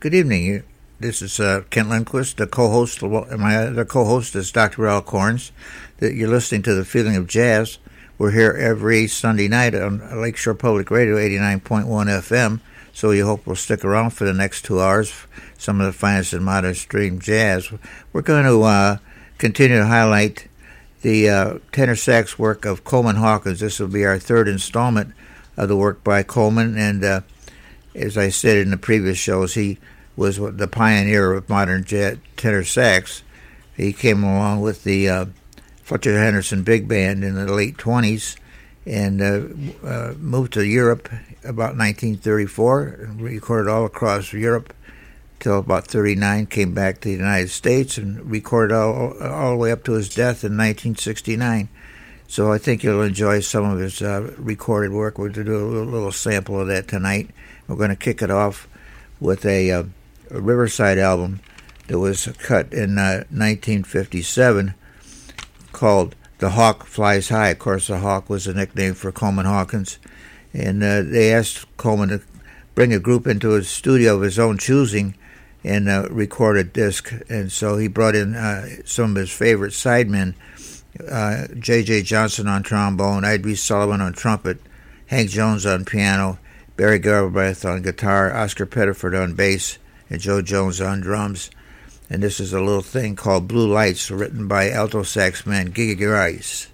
Good evening. This is Kent Lindquist, the co-host. My other co-host is Dr. Al Corns. You're listening to The Feeling of Jazz. We're here every Sunday night on Lakeshore Public Radio, 89.1 FM. So we hope we'll stick around for the next 2 hours. Some of the finest in modern stream jazz. We're going to continue to highlight the tenor sax work of Coleman Hawkins. This will be our third installment of the work by Coleman. And as I said in the previous shows, he was the pioneer of modern tenor sax. He came along with the Fletcher Henderson Big Band in the late 20s and moved to Europe about 1934, and recorded all across Europe till about 39, came back to the United States and recorded all the way up to his death in 1969. So I think you'll enjoy some of his recorded work. We're going to do a little sample of that tonight. We're going to kick it off with a Riverside album that was cut in 1957 called The Hawk Flies High. Of course, the Hawk was a nickname for Coleman Hawkins. And they asked Coleman to bring a group into his studio of his own choosing and record a disc. And so he brought in some of his favorite sidemen, J.J. Johnson on trombone, Idris Sullivan on trumpet, Hank Jones on piano, Barry Galbraith on guitar, Oscar Pettiford on bass, and Joe Jones on drums. And this is a little thing called Blue Lights, written by alto sax man Gigi Rice.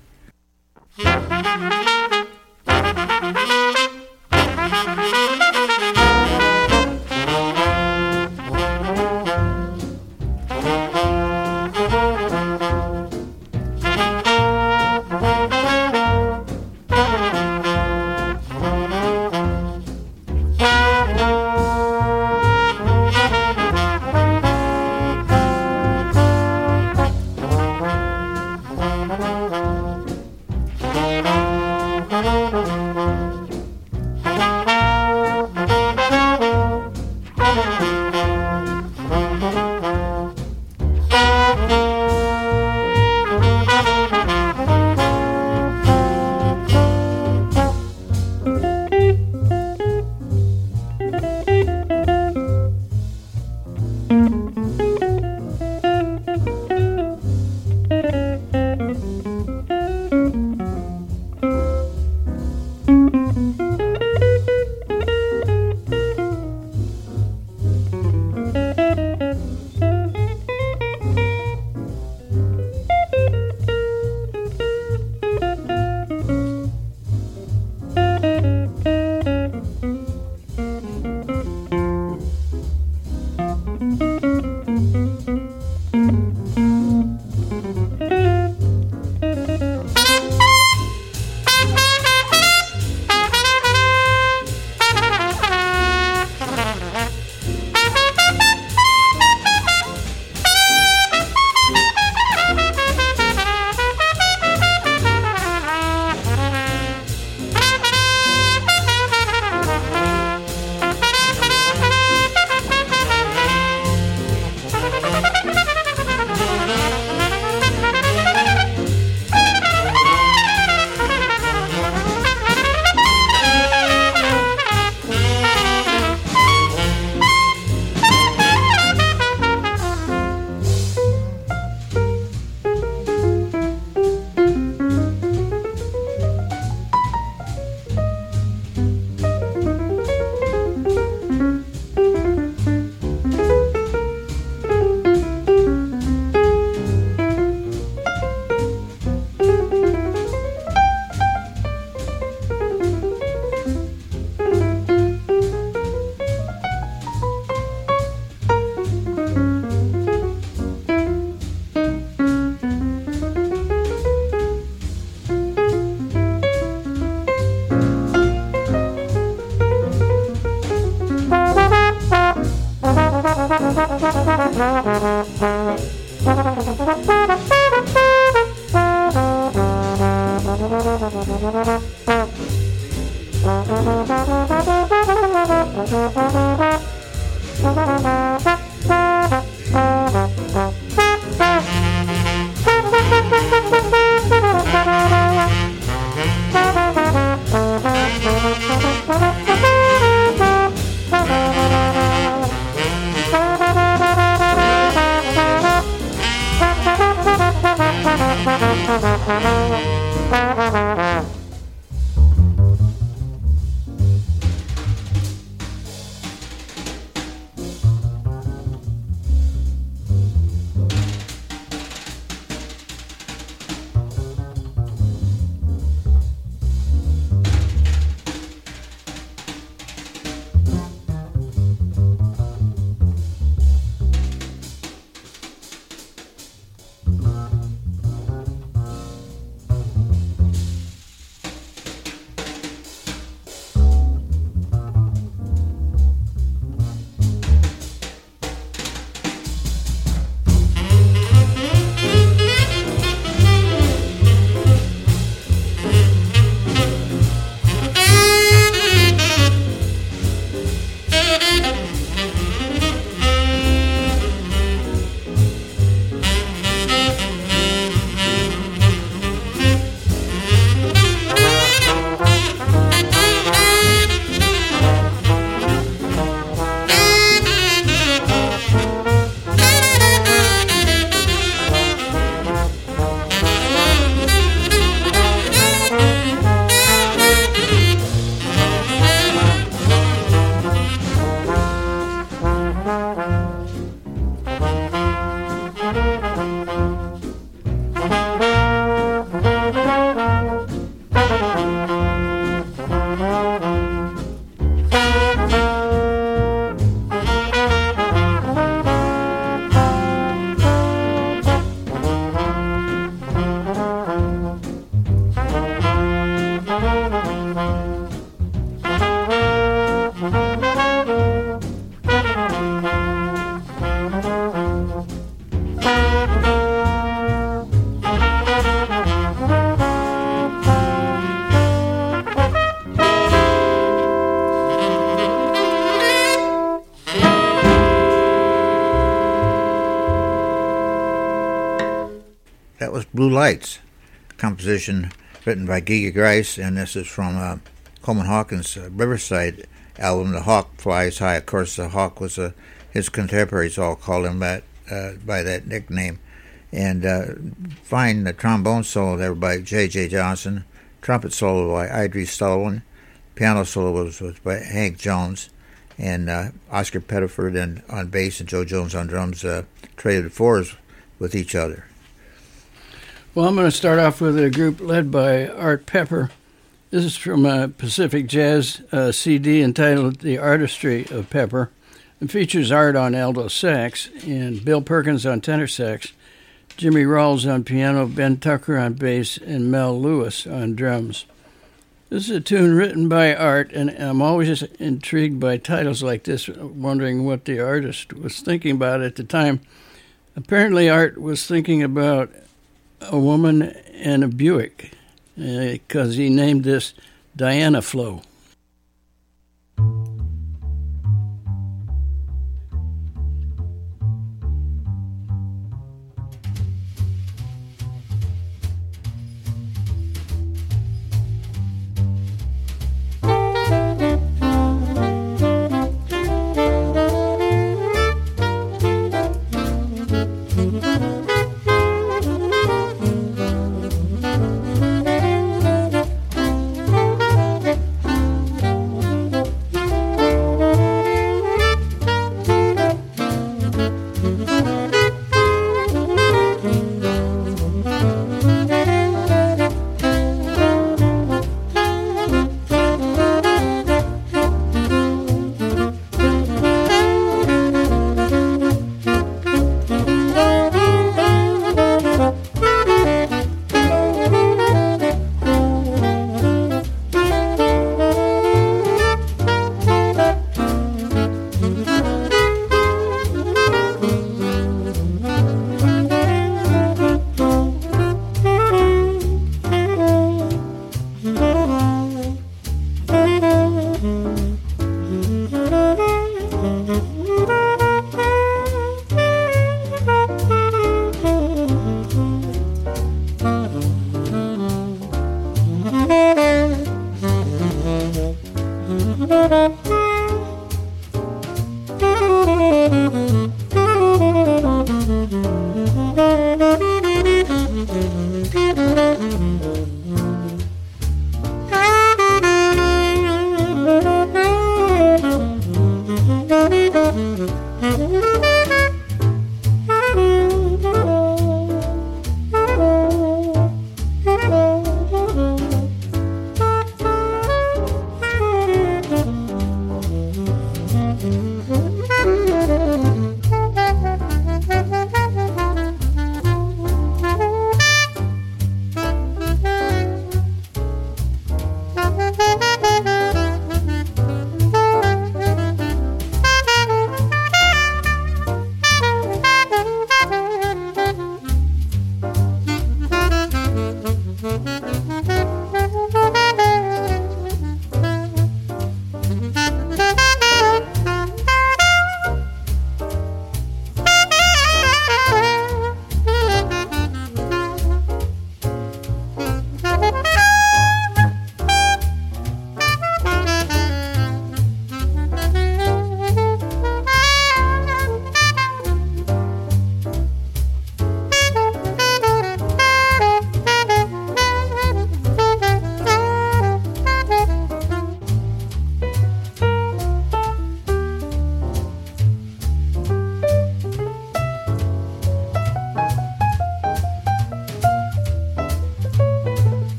That was Blue Lights, composition written by Giga Grice, and this is from Coleman Hawkins' Riverside album, The Hawk Flies High. Of course, the Hawk was his contemporaries all called him that by that nickname. And fine the trombone solo there by J.J. Johnson, trumpet solo by Idris Sullivan, piano solo was by Hank Jones, and Oscar Pettiford and on bass and Joe Jones on drums traded fours with each other. Well, I'm going to start off with a group led by Art Pepper. This is from a Pacific Jazz CD entitled The Artistry of Pepper. It features Art on alto sax and Bill Perkins on tenor sax, Jimmy Rawls on piano, Ben Tucker on bass, and Mel Lewis on drums. This is a tune written by Art, and I'm always intrigued by titles like this, wondering what the artist was thinking about at the time. Apparently, Art was thinking about a woman and a Buick, because he named this Diana Flo.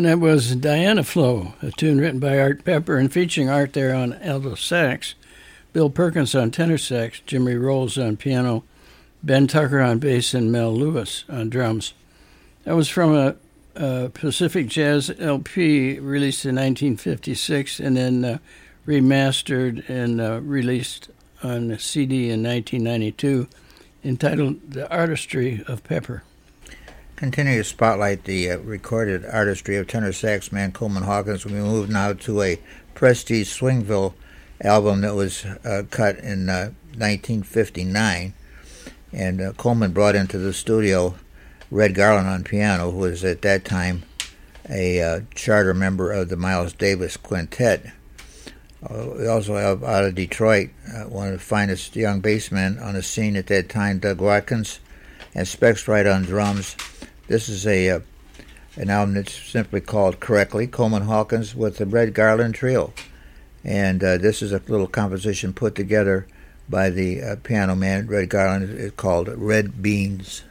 And that was Diana Flow, a tune written by Art Pepper and featuring Art there on alto sax, Bill Perkins on tenor sax, Jimmy Rolls on piano, Ben Tucker on bass, and Mel Lewis on drums. That was from a Pacific Jazz LP released in 1956 and then remastered and released on a CD in 1992 entitled The Artistry of Pepper. Continue to spotlight the recorded artistry of tenor sax man Coleman Hawkins. We move now to a Prestige Swingville album that was cut in 1959, and Coleman brought into the studio Red Garland on piano, who was at that time a charter member of the Miles Davis Quintet. We also have out of Detroit one of the finest young bassmen on the scene at that time, Doug Watkins, and Specs Wright on drums. This is an album that's simply called correctly Coleman Hawkins with the Red Garland Trio. And this is a little composition put together by the piano man, Red Garland. It's called Red Beans.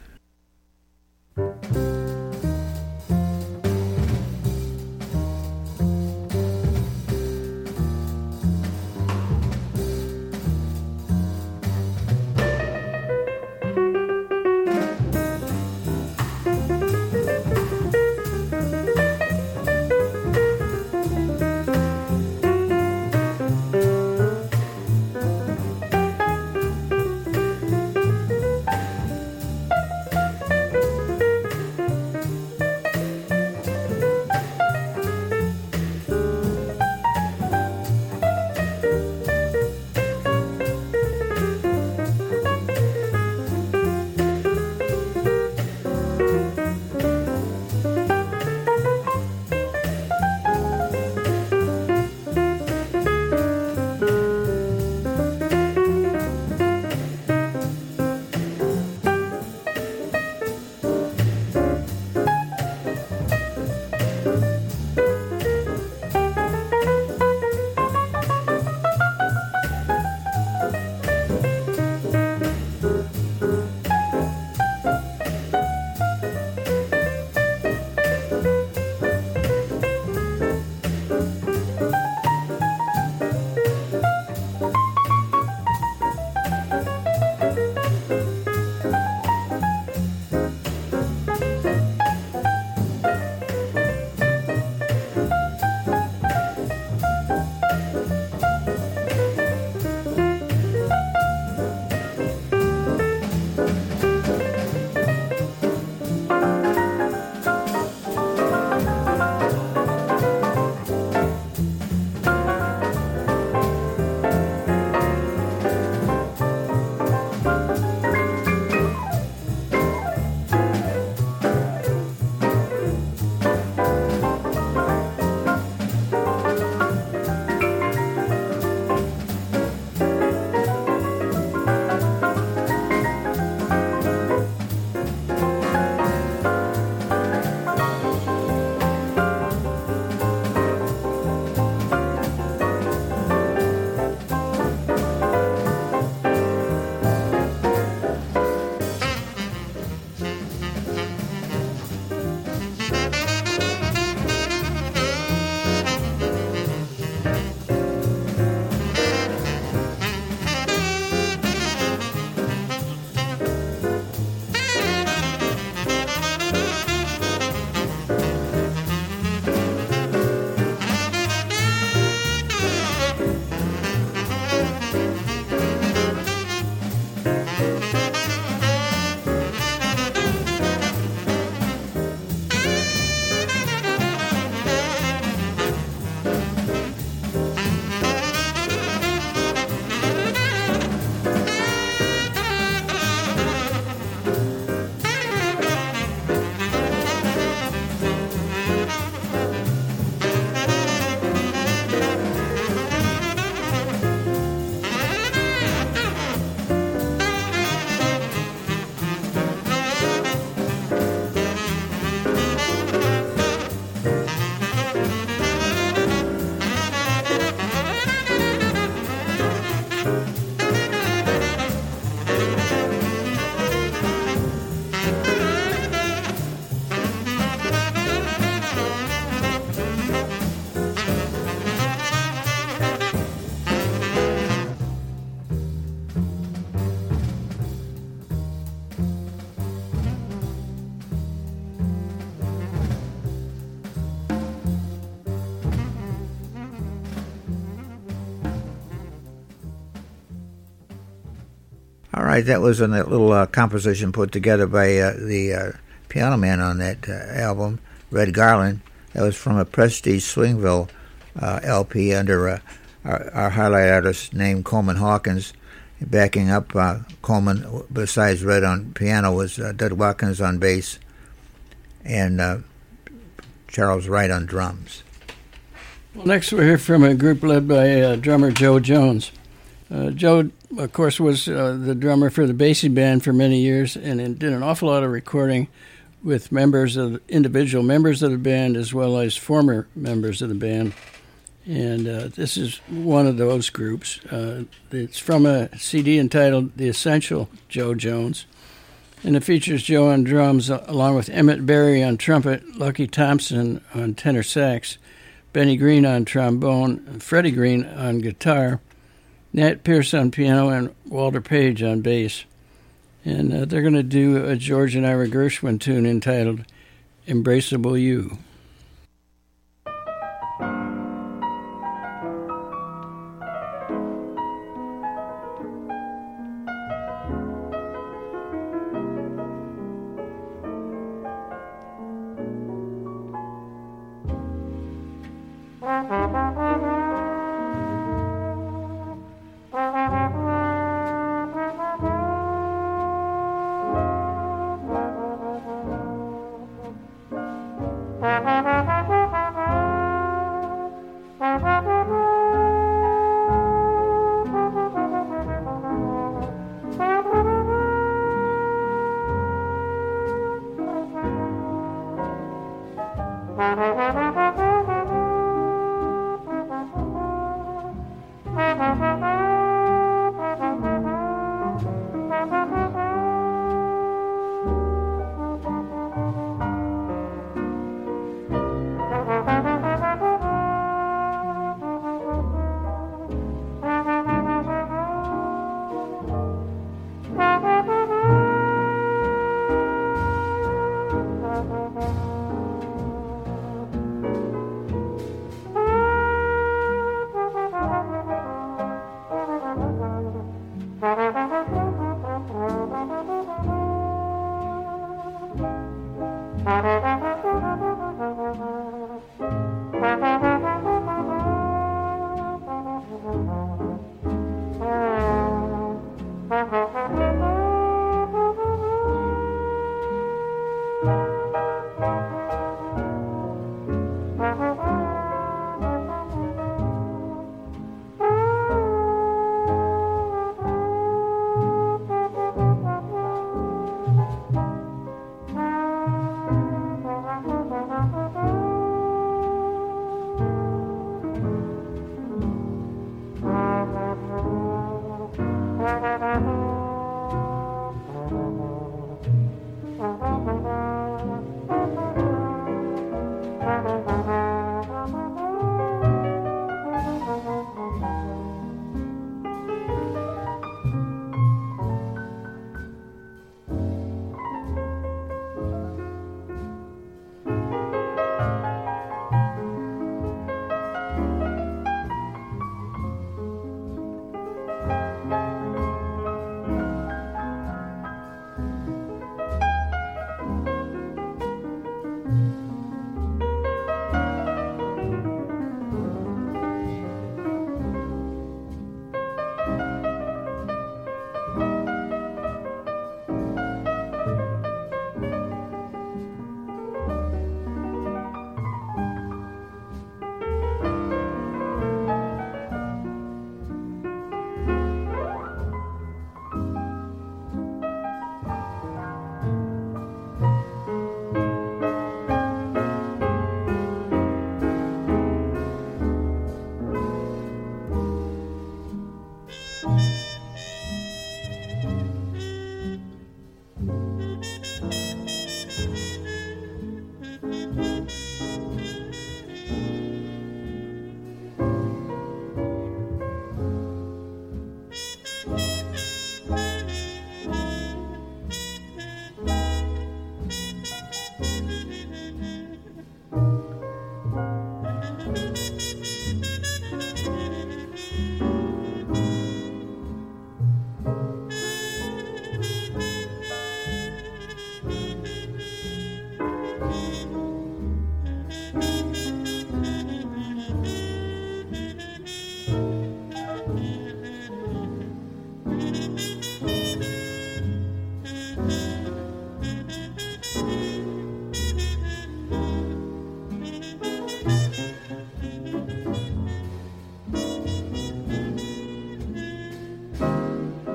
All right, that was a little composition put together by the piano man on that album, Red Garland. That was from a Prestige Swingville LP under our highlight artist named Coleman Hawkins. Backing up Coleman, besides Red on piano, was Dud Watkins on bass and Charles Wright on drums. Well, next we'll hear from a group led by drummer Joe Jones. Joe, of course, was the drummer for the Basie Band for many years and did an awful lot of recording with individual members of the band as well as former members of the band. And this is one of those groups. It's from a CD entitled The Essential Joe Jones. And it features Joe on drums along with Emmett Berry on trumpet, Lucky Thompson on tenor sax, Benny Green on trombone, Freddie Green on guitar, Nat Pierce on piano, and Walter Page on bass. And they're going to do a George and Ira Gershwin tune entitled Embraceable You.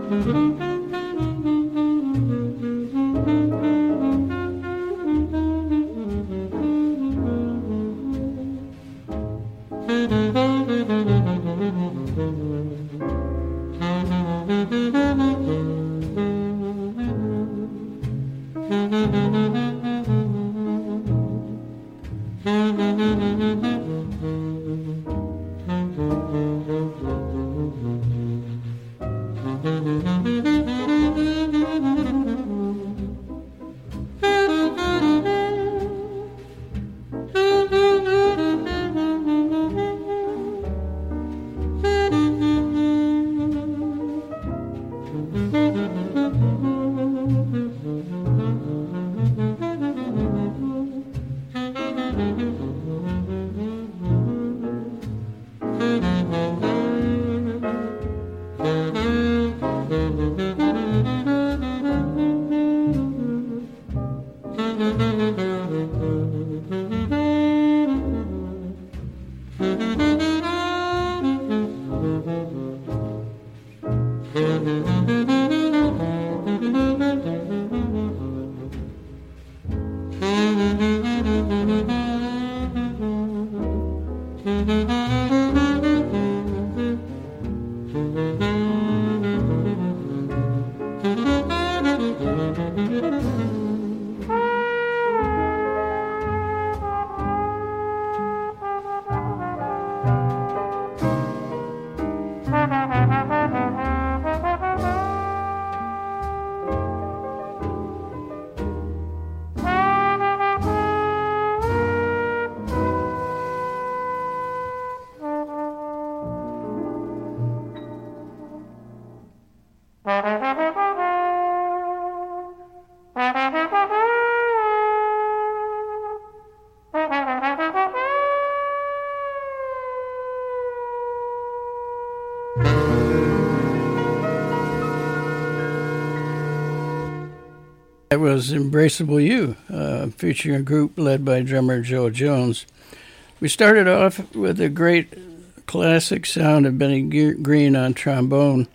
That was Embraceable You, featuring a group led by drummer Joe Jones. We started off with a great classic sound of Benny Green on trombone,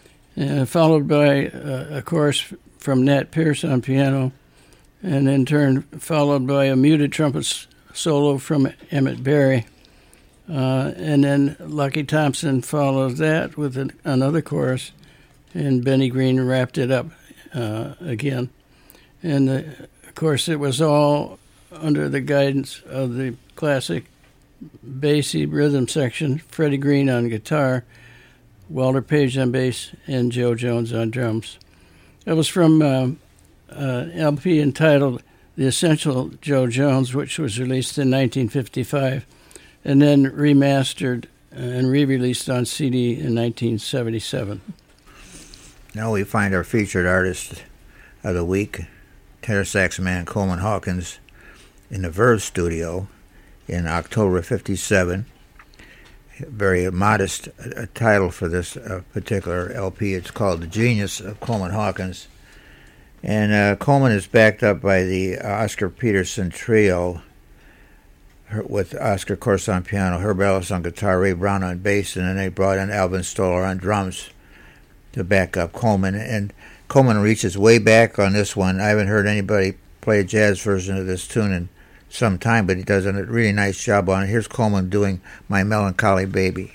followed by a chorus from Nat Pierce on piano, and in turn followed by a muted trumpet solo from Emmett Berry. And then Lucky Thompson followed that with another chorus, and Benny Green wrapped it up again. And, of course, it was all under the guidance of the classic bassy rhythm section, Freddie Green on guitar, Walter Page on bass, and Joe Jones on drums. It was from an LP entitled The Essential Joe Jones, which was released in 1955, and then remastered and re-released on CD in 1977. Now we find our featured artist of the week, tenor sax man Coleman Hawkins, in the Verve studio in October 57. Very modest title for this particular LP. It's called The Genius of Coleman Hawkins. And Coleman is backed up by the Oscar Peterson Trio, with Oscar, of course, on piano, Herb Ellis on guitar, Ray Brown on bass, and then they brought in Alvin Stoller on drums to back up Coleman. And Coleman reaches way back on this one. I haven't heard anybody play a jazz version of this tune in some time, but he does a really nice job on it. Here's Coleman doing My Melancholy Baby.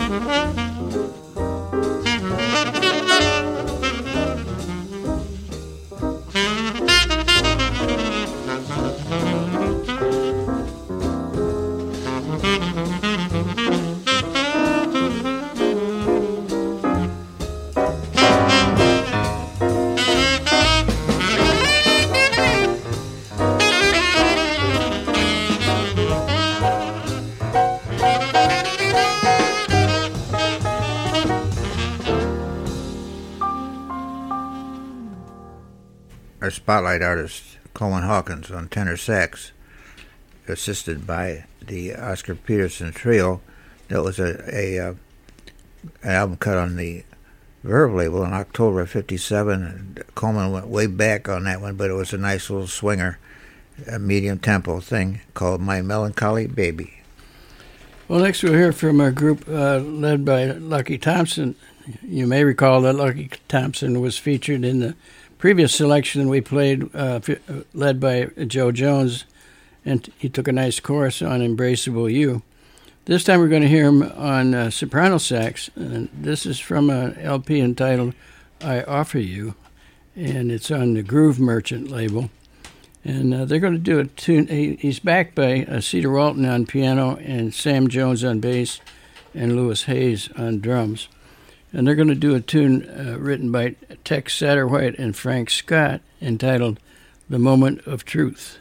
Our spotlight artist, Coleman Hawkins, on tenor sax, assisted by the Oscar Peterson Trio. That was an album cut on the Verve label in October of '57. Coleman went way back on that one, but it was a nice little swinger, a medium tempo thing called My Melancholy Baby. Well, next we'll hear from a group led by Lucky Thompson. You may recall that Lucky Thompson was featured in the previous selection we played, led by Joe Jones, and he took a nice chorus on Embraceable You. This time we're going to hear him on soprano sax, and this is from an LP entitled I Offer You, and it's on the Groove Merchant label. And they're going to do a tune. He's backed by Cedar Walton on piano and Sam Jones on bass and Louis Hayes on drums. And they're going to do a tune written by Tex Satterwhite and Frank Scott entitled The Moment of Truth.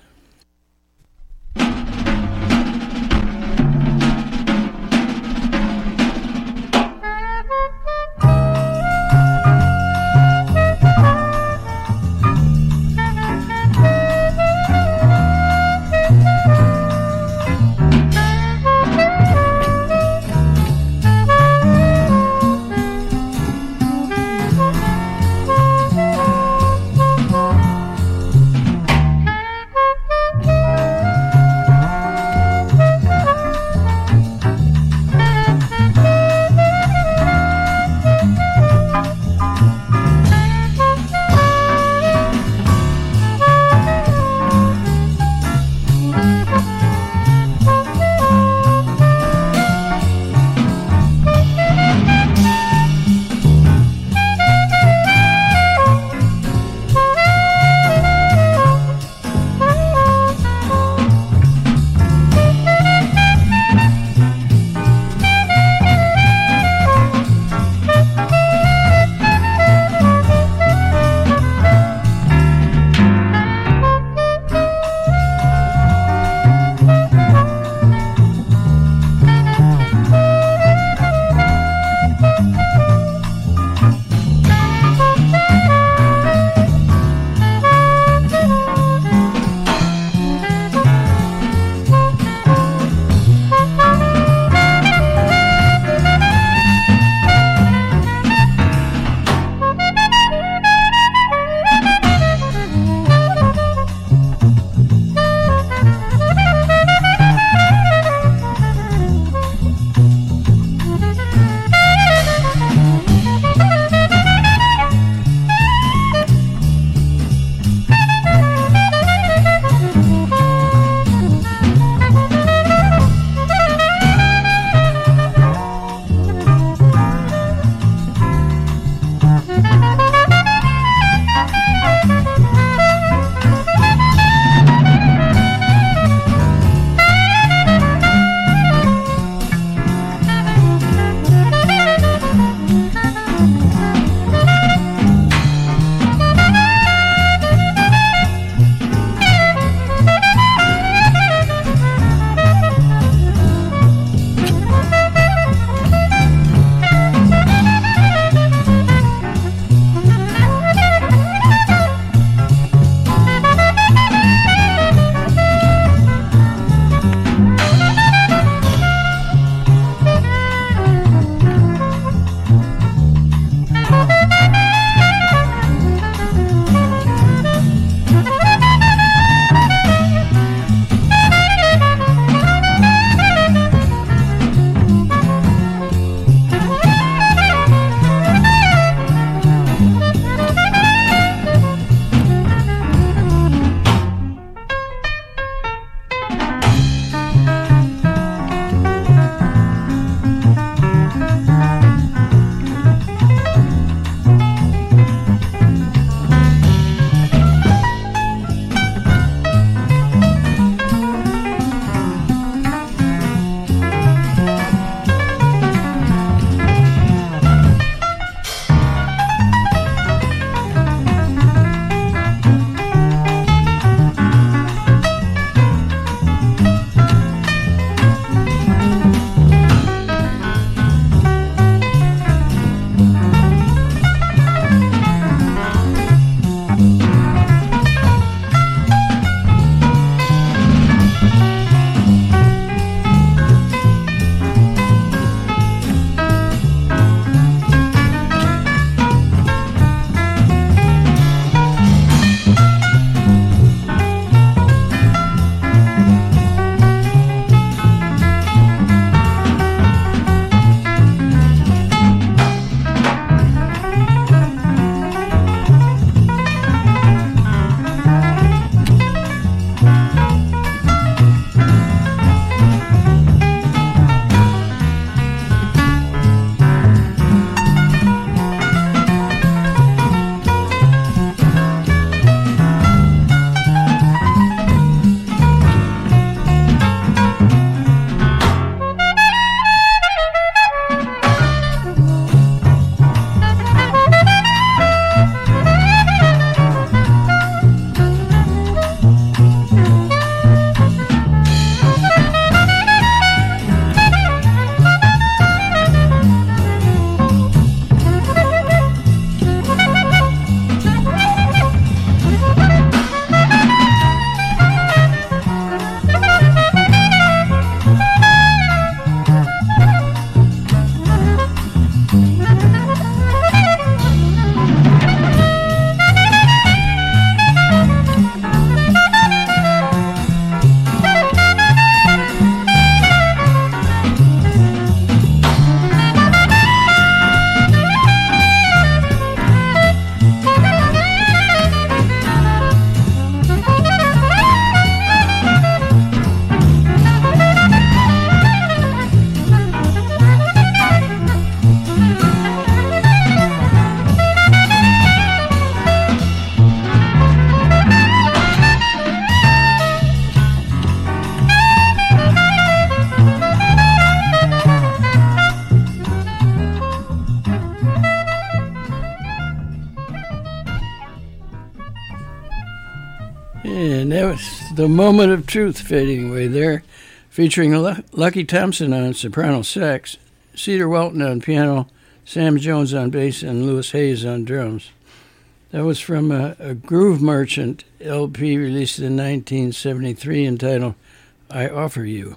That was The Moment of Truth fading away there, featuring Lucky Thompson on soprano sax, Cedar Walton on piano, Sam Jones on bass, and Louis Hayes on drums. That was from a Groove Merchant LP released in 1973 entitled I Offer You.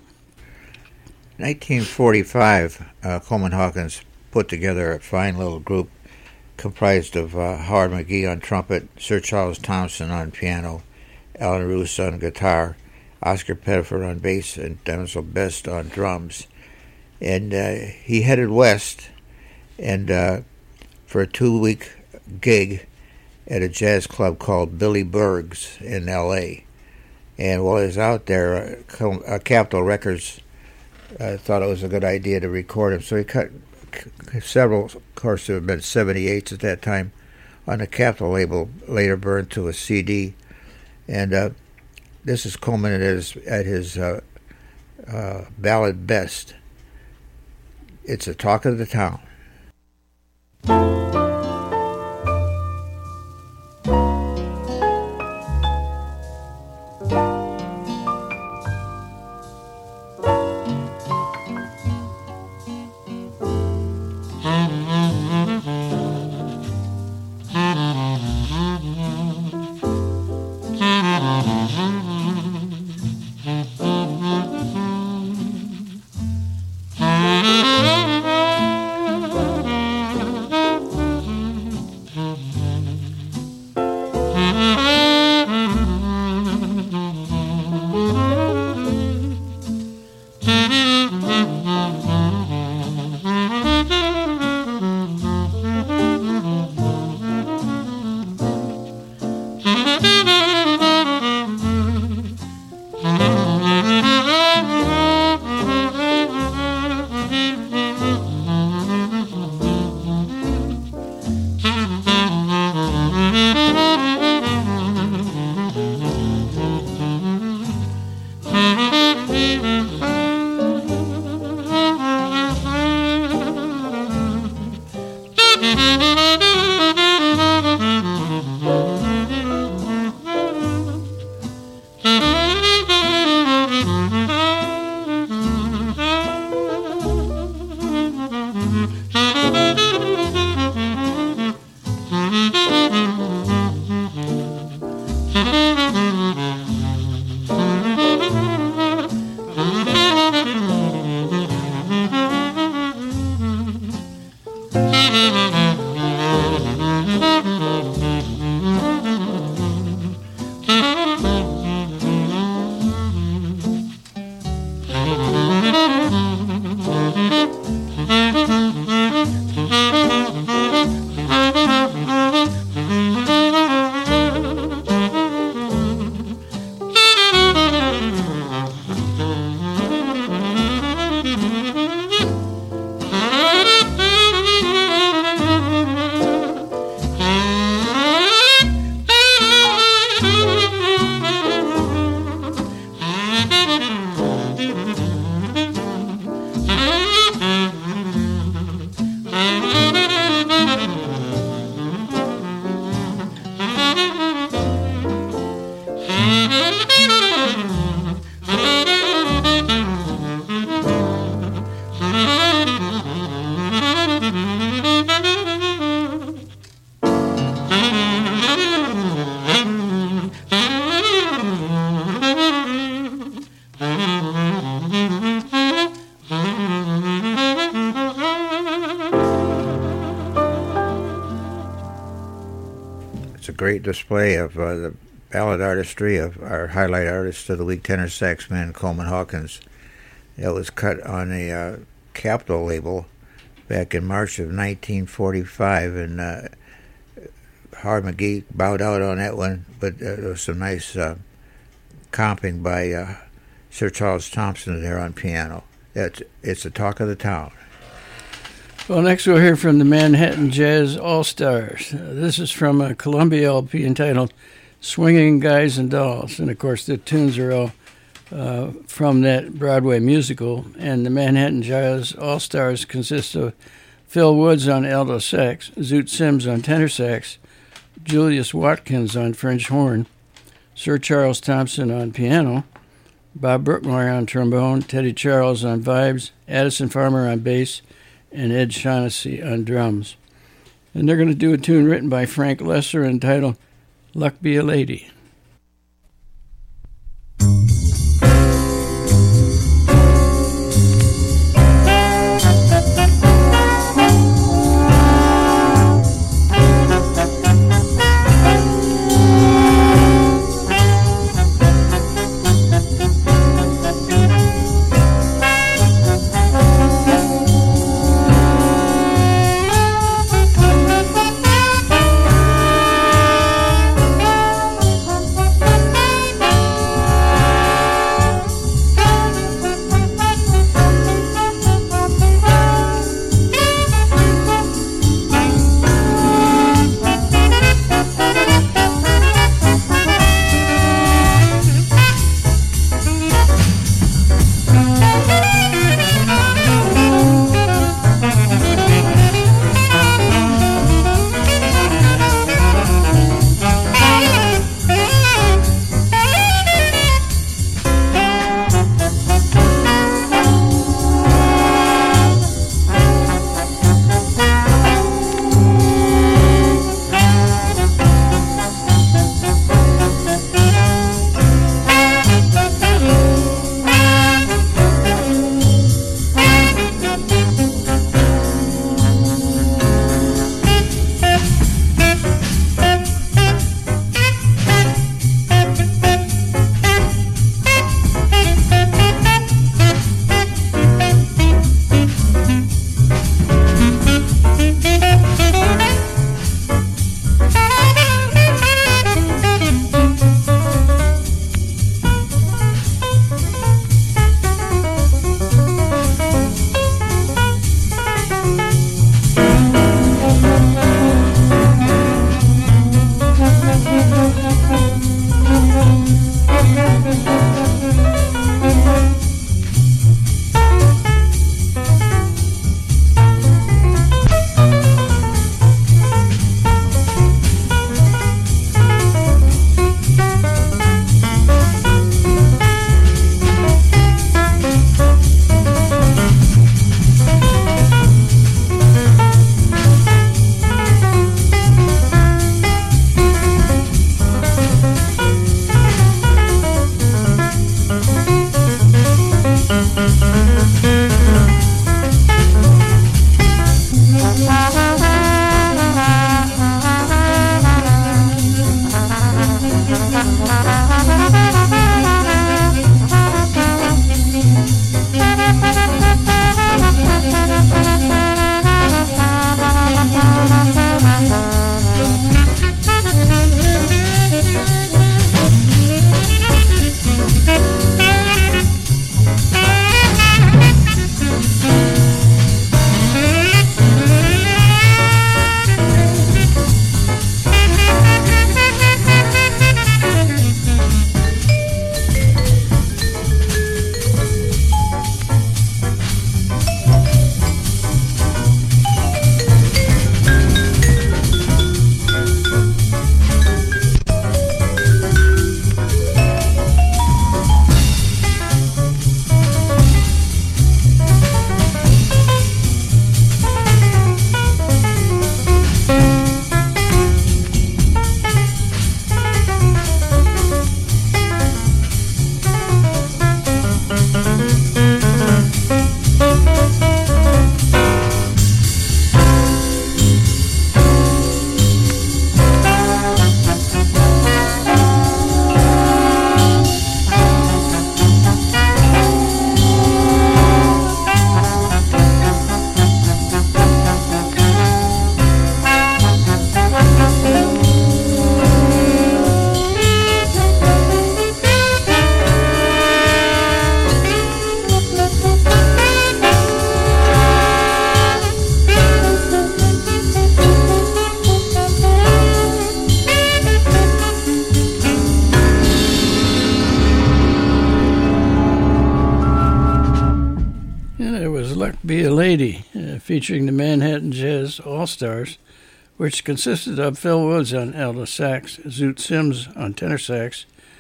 1945, Coleman Hawkins put together a fine little group comprised of Howard McGee on trumpet, Sir Charles Thompson on piano, Alan Roos on guitar, Oscar Pettiford on bass, and Denzel Best on drums. And he headed west and for a 2-week gig at a jazz club called Billy Berg's in L.A. And while he was out there, Capitol Records thought it was a good idea to record him. So he cut several, of course, there had been 78s at that time, on the Capitol label, later burned to a CD. And this is Coleman at his ballad best. It's a talk of the town. Great display of the ballad artistry of our highlight artist of the week, tenor sax man Coleman Hawkins. It was cut on a Capitol label back in March of 1945, and Howard McGee bowed out on that one, but there was some nice comping by Sir Charles Thompson there on piano. It's the talk of the town. Well, next we'll hear from the Manhattan Jazz All-Stars. This is from a Columbia LP entitled Swinging Guys and Dolls. And, of course, the tunes are all from that Broadway musical. And the Manhattan Jazz All-Stars consist of Phil Woods on alto sax, Zoot Sims on tenor sax, Julius Watkins on French horn, Sir Charles Thompson on piano, Bob Brookmeyer on trombone, Teddy Charles on vibes, Addison Farmer on bass, and Ed Shaughnessy on drums. And they're going to do a tune written by Frank Lesser entitled Luck Be a Lady. Be a Lady, featuring the Manhattan Jazz All-Stars, which consisted of Phil Woods on alto sax, Zoot Sims on tenor sax,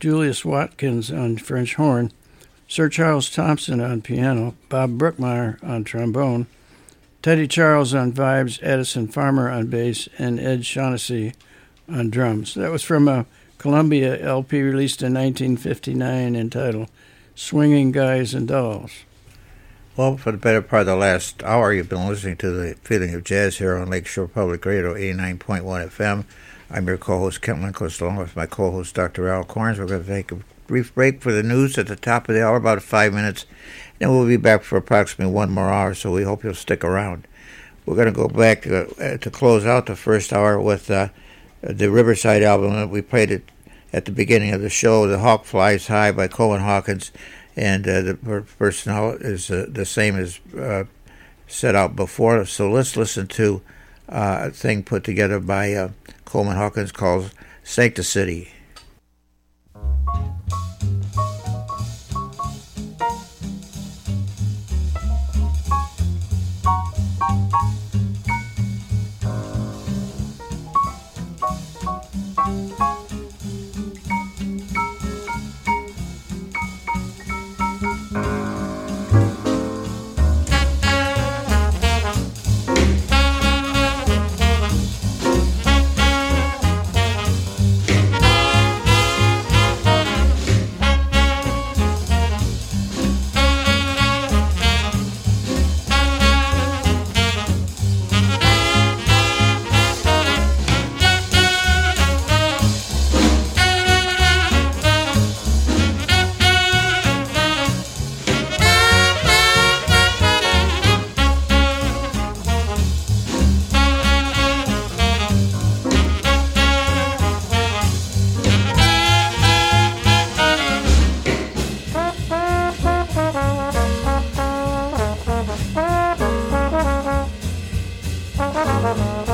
Julius Watkins on French horn, Sir Charles Thompson on piano, Bob Brookmeyer on trombone, Teddy Charles on vibes, Addison Farmer on bass, and Ed Shaughnessy on drums. That was from a Columbia LP released in 1959 entitled Swinging Guys and Dolls. Well, for the better part of the last hour, you've been listening to the Feeling of Jazz here on Lakeshore Public Radio, 89.1 FM. I'm your co-host, Kent Lindquist, along with my co-host, Dr. Al Corns. We're going to take a brief break for the news at the top of the hour, about 5 minutes. Then we'll be back for approximately 1 more hour, so we hope you'll stick around. We're going to go back to close out the first hour with the Riverside album that we played it at the beginning of the show, The Hawk Flies High by Coleman Hawkins, and the personnel is the same as set out before. So let's listen to a thing put together by Coleman Hawkins called Sancta City. Thank you.